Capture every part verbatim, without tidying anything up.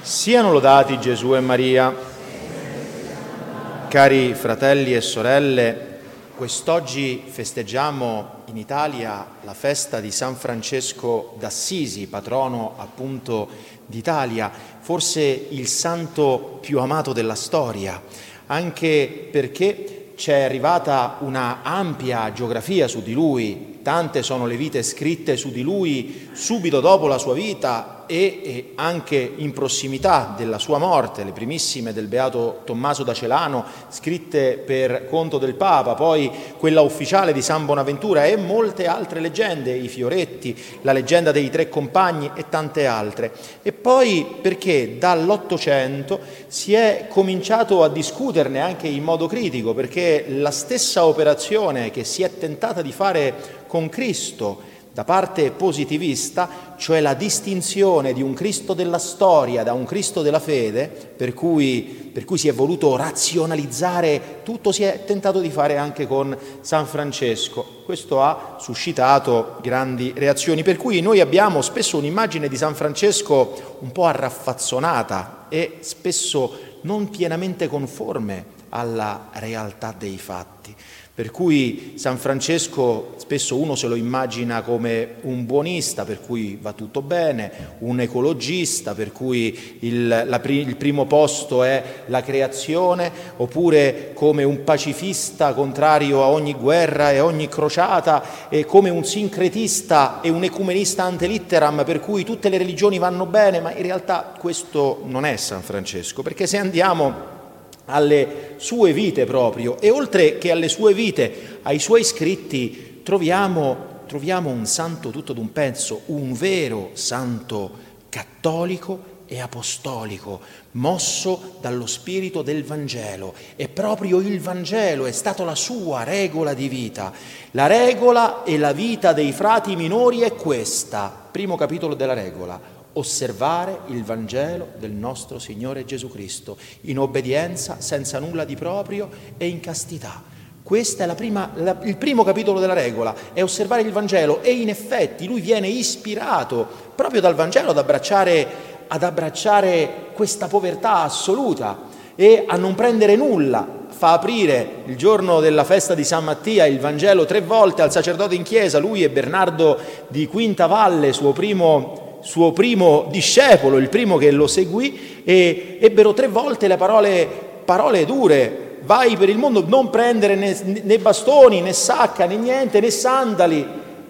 Siano lodati Gesù e Maria. Cari fratelli e sorelle, quest'oggi festeggiamo in Italia la festa di San Francesco d'Assisi, patrono appunto d'Italia, forse il santo più amato della storia, anche perché c'è arrivata una ampia geografia su di lui, tante sono le vite scritte su di lui subito dopo la sua vita e, e anche in prossimità della sua morte, le primissime del beato Tommaso da Celano, scritte per conto del Papa, poi quella ufficiale di San Bonaventura e molte altre leggende, i Fioretti, la leggenda dei Tre Compagni e tante altre. E poi perché dall'Ottocento si è cominciato a discuterne anche in modo critico, perché la stessa operazione che si è tentata di fare con Cristo da parte positivista, cioè la distinzione di un Cristo della storia da un Cristo della fede, per cui, per cui si è voluto razionalizzare tutto, si è tentato di fare anche con San Francesco. Questo ha suscitato grandi reazioni, per cui noi abbiamo spesso un'immagine di San Francesco un po' arraffazzonata e spesso non pienamente conforme alla realtà dei fatti. Per cui San Francesco spesso uno se lo immagina come un buonista, per cui va tutto bene, un ecologista, per cui il, la, il primo posto è la creazione, oppure come un pacifista contrario a ogni guerra e ogni crociata, e come un sincretista e un ecumenista ante litteram, per cui tutte le religioni vanno bene, ma in realtà questo non è San Francesco, perché se andiamo alle sue vite proprio, e oltre che alle sue vite, ai suoi scritti, troviamo, troviamo un santo tutto d'un pezzo, un vero santo cattolico e apostolico, mosso dallo spirito del Vangelo. E proprio il Vangelo è stato la sua regola di vita. La regola e la vita dei frati minori è questa, primo capitolo della regola: osservare il Vangelo del nostro Signore Gesù Cristo, in obbedienza, senza nulla di proprio e in castità. Questo è la prima, la, il primo capitolo della regola, è osservare il Vangelo, e in effetti lui viene ispirato proprio dal Vangelo ad abbracciare, ad abbracciare questa povertà assoluta e a non prendere nulla. Fa aprire il giorno della festa di San Mattia il Vangelo tre volte al sacerdote in chiesa, lui e Bernardo di Quintavalle, suo primo suo primo discepolo, il primo che lo seguì, e ebbero tre volte le parole, parole dure: vai per il mondo, non prendere né, né bastoni, né sacca, né niente, né sandali,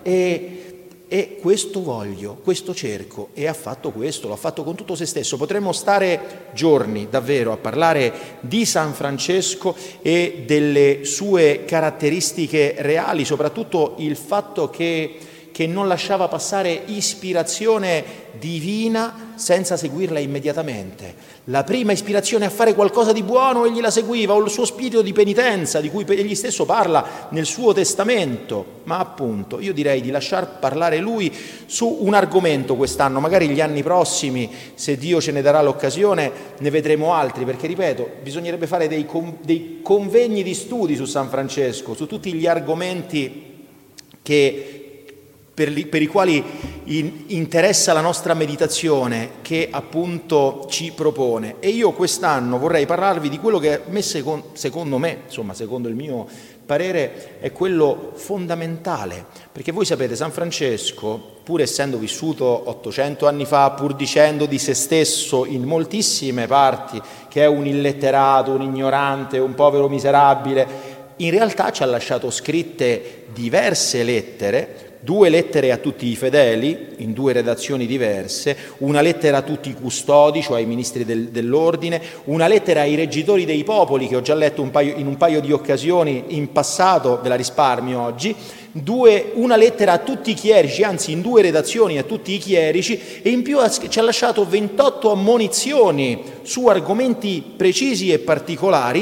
e, e questo voglio, questo cerco, e ha fatto questo, l'ha fatto con tutto se stesso. Potremmo stare giorni davvero a parlare di San Francesco e delle sue caratteristiche reali, soprattutto il fatto che che non lasciava passare ispirazione divina senza seguirla immediatamente. La prima ispirazione a fare qualcosa di buono egli la seguiva, o il suo spirito di penitenza, di cui egli stesso parla nel suo testamento. Ma appunto, io direi di lasciar parlare lui su un argomento quest'anno, magari gli anni prossimi, se Dio ce ne darà l'occasione, ne vedremo altri, perché ripeto, bisognerebbe fare dei, con, dei convegni di studi su San Francesco, su tutti gli argomenti che Per, li, per i quali in, interessa la nostra meditazione, che appunto ci propone. E io quest'anno vorrei parlarvi di quello che a me, secondo, secondo me, insomma secondo il mio parere, è quello fondamentale. Perché voi sapete, San Francesco, pur essendo vissuto ottocento anni fa, pur dicendo di se stesso in moltissime parti che è un illetterato, un ignorante, un povero miserabile, in realtà ci ha lasciato scritte diverse lettere, due lettere a tutti i fedeli, in due redazioni diverse, una lettera a tutti i custodi, cioè ai ministri del, dell'ordine, una lettera ai reggitori dei popoli, che ho già letto un paio, in un paio di occasioni in passato, ve la risparmio oggi, due, una lettera a tutti i chierici, anzi in due redazioni a tutti i chierici, e in più ci ha lasciato ventotto ammonizioni su argomenti precisi e particolari,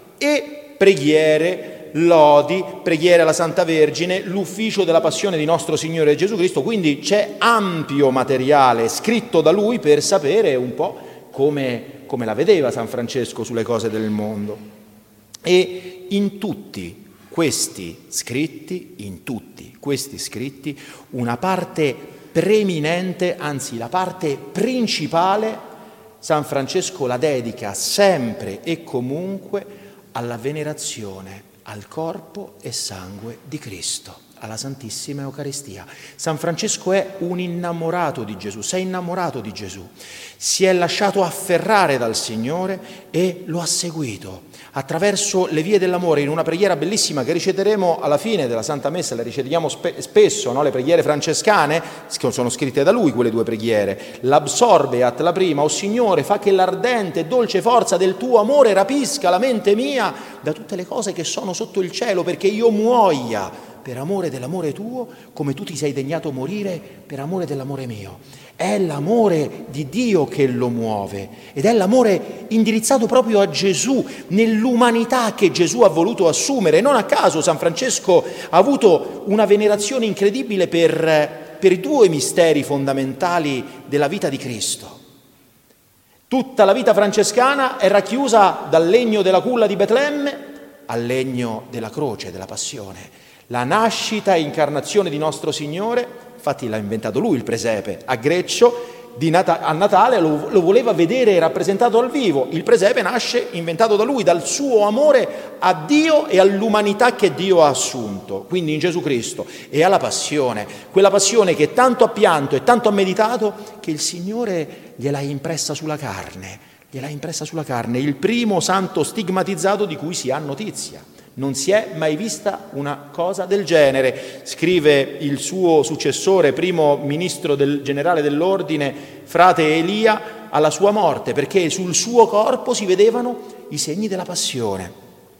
e preghiere, lodi, preghiere alla Santa Vergine, l'ufficio della passione di nostro Signore Gesù Cristo. Quindi c'è ampio materiale scritto da lui per sapere un po' come, come la vedeva San Francesco sulle cose del mondo. E in tutti questi scritti, in tutti questi scritti, una parte preeminente, anzi la parte principale, San Francesco la dedica sempre e comunque alla venerazione al corpo e sangue di Cristo, alla Santissima Eucaristia. San Francesco è un innamorato di Gesù, si è innamorato di Gesù, si è lasciato afferrare dal Signore e lo ha seguito attraverso le vie dell'amore, in una preghiera bellissima che riciteremo alla fine della Santa Messa, le ricetiamo spe- spesso, no? Le preghiere francescane, che sono scritte da lui quelle due preghiere. L'absorbeat, la prima: o Signore, fa che l'ardente e dolce forza del tuo amore rapisca la mente mia da tutte le cose che sono sotto il cielo, perché io muoia per amore dell'amore tuo, come tu ti sei degnato morire per amore dell'amore mio. È l'amore di Dio che lo muove ed è l'amore indirizzato proprio a Gesù, nell'umanità che Gesù ha voluto assumere. Non a caso San Francesco ha avuto una venerazione incredibile per, per i due misteri fondamentali della vita di Cristo. Tutta la vita francescana è racchiusa dal legno della culla di Betlemme al legno della croce, della passione. La nascita e incarnazione di nostro Signore, infatti l'ha inventato lui il presepe, a Greccio di Nat- a Natale lo, lo voleva vedere rappresentato dal vivo. Il presepe nasce inventato da lui, dal suo amore a Dio e all'umanità che Dio ha assunto, quindi in Gesù Cristo, e alla passione, quella passione che tanto ha pianto e tanto ha meditato che il Signore gliel'ha impressa sulla carne, gliel'ha impressa sulla carne, il primo santo stigmatizzato di cui si ha notizia. Non si è mai vista una cosa del genere, scrive il suo successore, primo ministro del generale dell'ordine, frate Elia, alla sua morte, perché sul suo corpo si vedevano i segni della passione.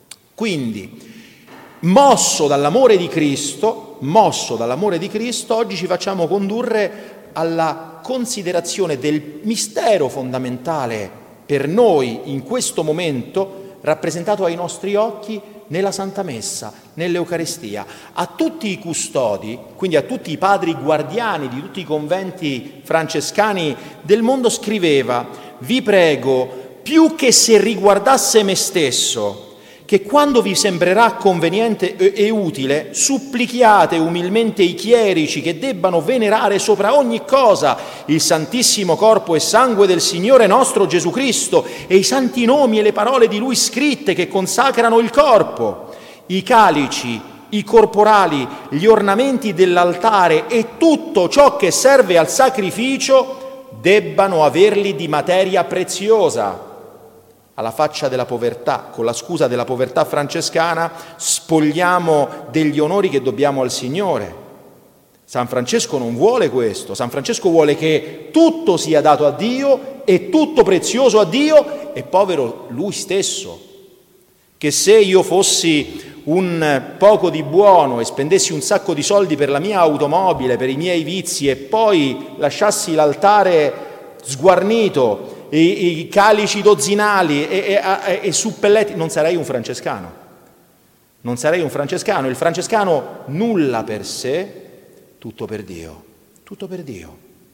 Quindi, mosso dall'amore di Cristo, mosso dall'amore di Cristo, oggi ci facciamo condurre alla considerazione del mistero fondamentale per noi in questo momento, rappresentato ai nostri occhi nella Santa Messa, nell'Eucaristia. A tutti i custodi, quindi a tutti i padri guardiani di tutti i conventi francescani del mondo, scriveva: vi prego, più che se riguardasse me stesso, che quando vi sembrerà conveniente e utile, supplichiate umilmente i chierici che debbano venerare sopra ogni cosa il Santissimo Corpo e Sangue del Signore nostro Gesù Cristo e i santi nomi e le parole di Lui scritte che consacrano il corpo, i calici, i corporali, gli ornamenti dell'altare e tutto ciò che serve al sacrificio debbano averli di materia preziosa. Alla faccia della povertà, con la scusa della povertà francescana, spogliamo degli onori che dobbiamo al Signore. San Francesco non vuole questo. San Francesco vuole che tutto sia dato a Dio e tutto prezioso a Dio e povero lui stesso. Che se io fossi un poco di buono e spendessi un sacco di soldi per la mia automobile, per i miei vizi e poi lasciassi l'altare sguarnito, I, i calici dozzinali e, e, e suppelletti, non sarei un francescano. Non sarei un francescano. Il francescano nulla per sé, tutto per Dio. Tutto per Dio.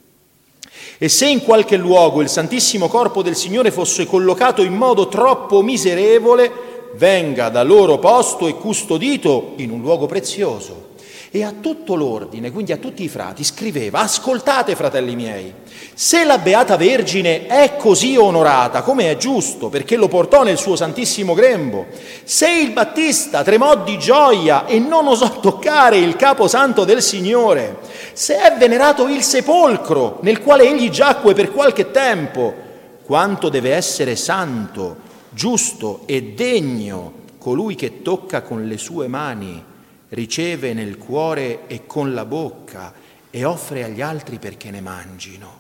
E se in qualche luogo il Santissimo Corpo del Signore fosse collocato in modo troppo miserevole, venga da loro posto e custodito in un luogo prezioso. E a tutto l'ordine, quindi a tutti i frati, scriveva: ascoltate, fratelli miei, se la Beata Vergine è così onorata, come è giusto, perché lo portò nel suo santissimo grembo, se il Battista tremò di gioia e non osò toccare il caposanto del Signore, se è venerato il sepolcro nel quale egli giacque per qualche tempo, quanto deve essere santo, giusto e degno colui che tocca con le sue mani, riceve nel cuore e con la bocca e offre agli altri perché ne mangino.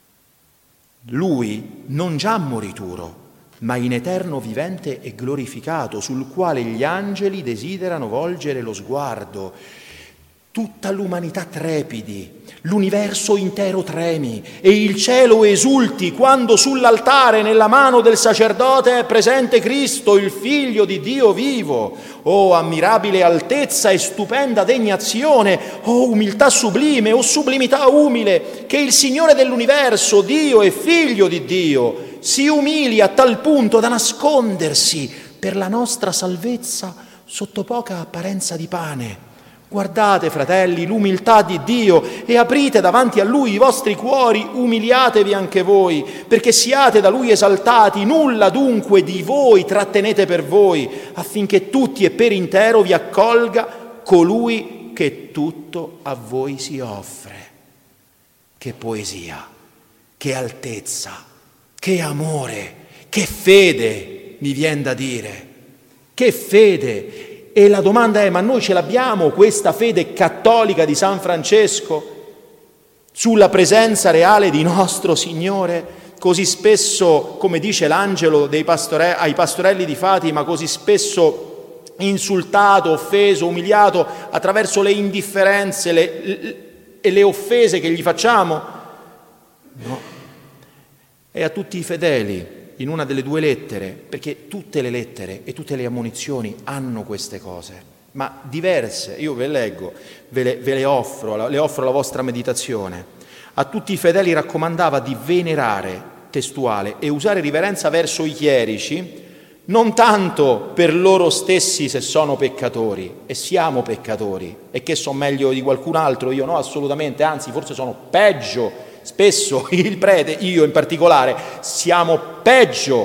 Lui non già morituro, ma in eterno vivente e glorificato, sul quale gli angeli desiderano volgere lo sguardo. Tutta l'umanità trepidi, l'universo intero tremi e il cielo esulti quando sull'altare nella mano del sacerdote è presente Cristo, il Figlio di Dio vivo. Oh ammirabile altezza e stupenda degnazione, oh umiltà sublime, oh sublimità umile, che il Signore dell'universo, Dio e Figlio di Dio, si umili a tal punto da nascondersi per la nostra salvezza sotto poca apparenza di pane, Guardate, fratelli, l'umiltà di Dio e aprite davanti a Lui i vostri cuori, umiliatevi anche voi, perché siate da Lui esaltati, nulla dunque di voi trattenete per voi, affinché tutti e per intero vi accolga colui che tutto a voi si offre. Che poesia, che altezza, che amore, che fede, mi viene da dire, che fede. E la domanda è: ma noi ce l'abbiamo questa fede cattolica di San Francesco sulla presenza reale di nostro Signore? Così spesso, come dice l'angelo dei pastore- ai pastorelli di Fatima, così spesso insultato, offeso, umiliato attraverso le indifferenze le, le, e le offese che gli facciamo? No. E a tutti i fedeli, in una delle due lettere, perché tutte le lettere e tutte le ammonizioni hanno queste cose, ma diverse. Io ve le leggo, ve le, ve le offro, le offro alla vostra meditazione. A tutti i fedeli raccomandava di venerare, testuale, e usare riverenza verso i chierici, non tanto per loro stessi se sono peccatori, e siamo peccatori, e che sono meglio di qualcun altro, io no, assolutamente, anzi forse sono peggio. Spesso il prete, io in particolare, siamo peggio,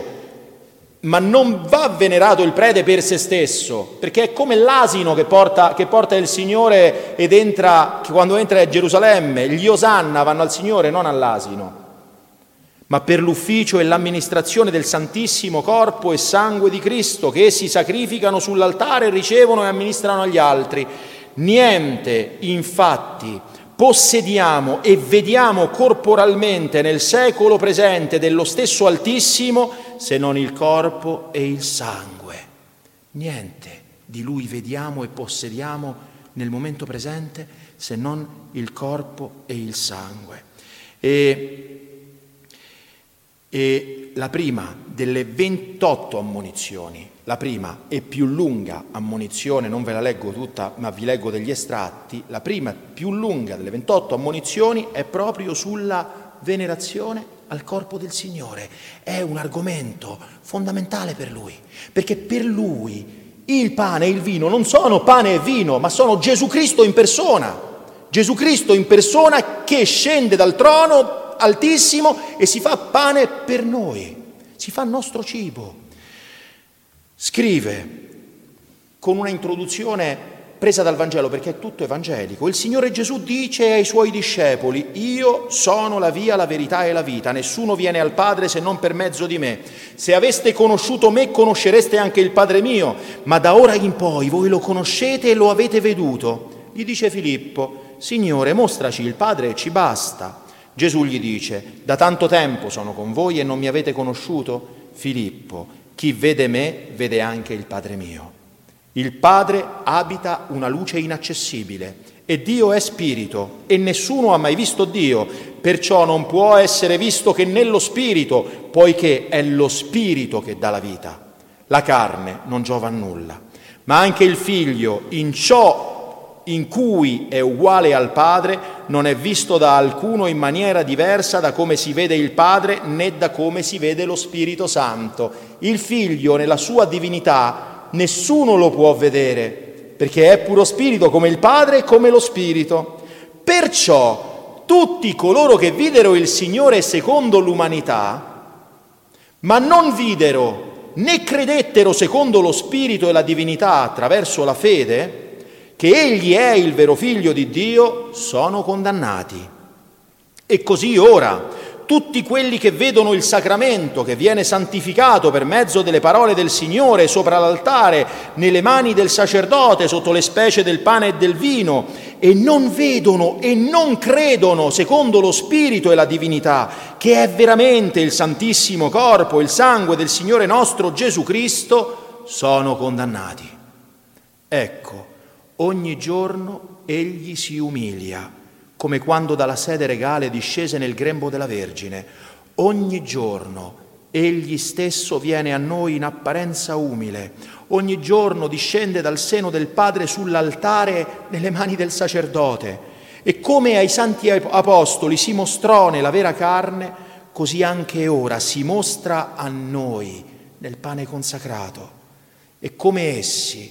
ma non va venerato il prete per se stesso, perché è come l'asino che porta, che porta il Signore ed entra, che quando entra a Gerusalemme, gli osanna vanno al Signore, non all'asino, ma per l'ufficio e l'amministrazione del Santissimo Corpo e Sangue di Cristo, che essi sacrificano sull'altare, ricevono e amministrano agli altri. Niente, infatti, possediamo e vediamo corporalmente nel secolo presente dello stesso Altissimo se non il corpo e il sangue. Niente di Lui vediamo e possediamo nel momento presente se non il corpo e il sangue. E, e la prima delle ventotto ammonizioni, la prima e più lunga ammonizione, non ve la leggo tutta, ma vi leggo degli estratti, la prima più lunga delle ventotto ammonizioni è proprio sulla venerazione al corpo del Signore. È un argomento fondamentale per Lui, perché per Lui il pane e il vino non sono pane e vino, ma sono Gesù Cristo in persona. Gesù Cristo in persona che scende dal trono altissimo e si fa pane per noi, si fa nostro cibo. Scrive con una introduzione presa dal Vangelo, perché è tutto evangelico. Il Signore Gesù dice ai Suoi discepoli: io sono la via, la verità e la vita, nessuno viene al Padre se non per mezzo di me. Se aveste conosciuto me, conoscereste anche il Padre mio, ma da ora in poi voi lo conoscete e lo avete veduto. Gli dice Filippo: Signore, mostraci il Padre e ci basta. Gesù gli dice: da tanto tempo sono con voi e non mi avete conosciuto? Filippo: chi vede me vede anche il Padre mio. Il Padre abita una luce inaccessibile e Dio è spirito e nessuno ha mai visto Dio, perciò non può essere visto che nello spirito, poiché è lo spirito che dà la vita. La carne non giova a nulla, ma anche il Figlio in ciò in cui è uguale al Padre non è visto da alcuno in maniera diversa da come si vede il Padre né da come si vede lo Spirito Santo. Il Figlio nella sua divinità nessuno lo può vedere, perché è puro spirito come il Padre e come lo Spirito. Perciò tutti coloro che videro il Signore secondo l'umanità, ma non videro né credettero secondo lo Spirito e la divinità attraverso la fede, che Egli è il vero Figlio di Dio, sono condannati. E così ora tutti quelli che vedono il sacramento che viene santificato per mezzo delle parole del Signore sopra l'altare, nelle mani del sacerdote, sotto le specie del pane e del vino, e non vedono e non credono secondo lo Spirito e la divinità, che è veramente il Santissimo Corpo, il sangue del Signore nostro Gesù Cristo, sono condannati. Ecco, ogni giorno egli si umilia, come quando dalla sede regale discese nel grembo della Vergine. Ogni giorno egli stesso viene a noi in apparenza umile. Ogni giorno discende dal seno del Padre sull'altare nelle mani del sacerdote. E come ai santi apostoli si mostrò nella vera carne, così anche ora si mostra a noi nel pane consacrato. E come essi,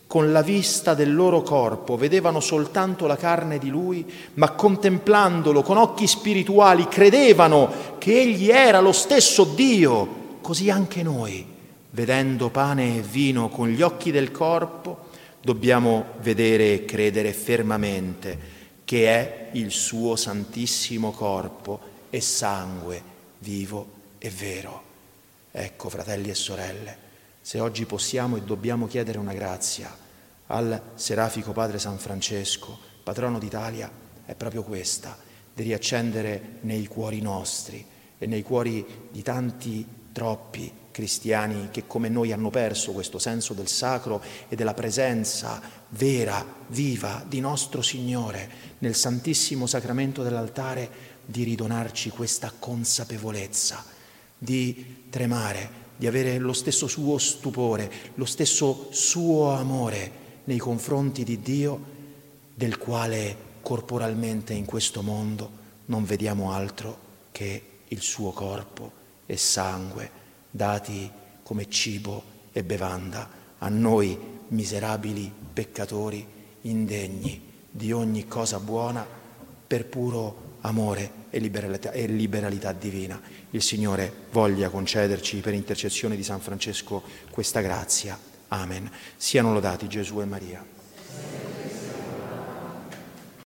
con la vista del loro corpo vedevano soltanto la carne di Lui, ma contemplandolo con occhi spirituali credevano che Egli era lo stesso Dio. Così anche noi, vedendo pane e vino con gli occhi del corpo, dobbiamo vedere e credere fermamente che è il suo santissimo corpo e sangue vivo e vero. Ecco, fratelli e sorelle, se oggi possiamo e dobbiamo chiedere una grazia al Serafico Padre San Francesco, patrono d'Italia, è proprio questa, di riaccendere nei cuori nostri e nei cuori di tanti, troppi cristiani che come noi hanno perso questo senso del sacro e della presenza vera, viva di nostro Signore nel Santissimo Sacramento dell'altare, di ridonarci questa consapevolezza, di tremare, di avere lo stesso suo stupore, lo stesso suo amore nei confronti di Dio, del quale corporalmente in questo mondo non vediamo altro che il suo corpo e sangue dati come cibo e bevanda a noi miserabili peccatori indegni di ogni cosa buona per puro amore e liberalità, e liberalità divina. Il Signore voglia concederci per intercessione di San Francesco questa grazia. Amen. Siano lodati Gesù e Maria.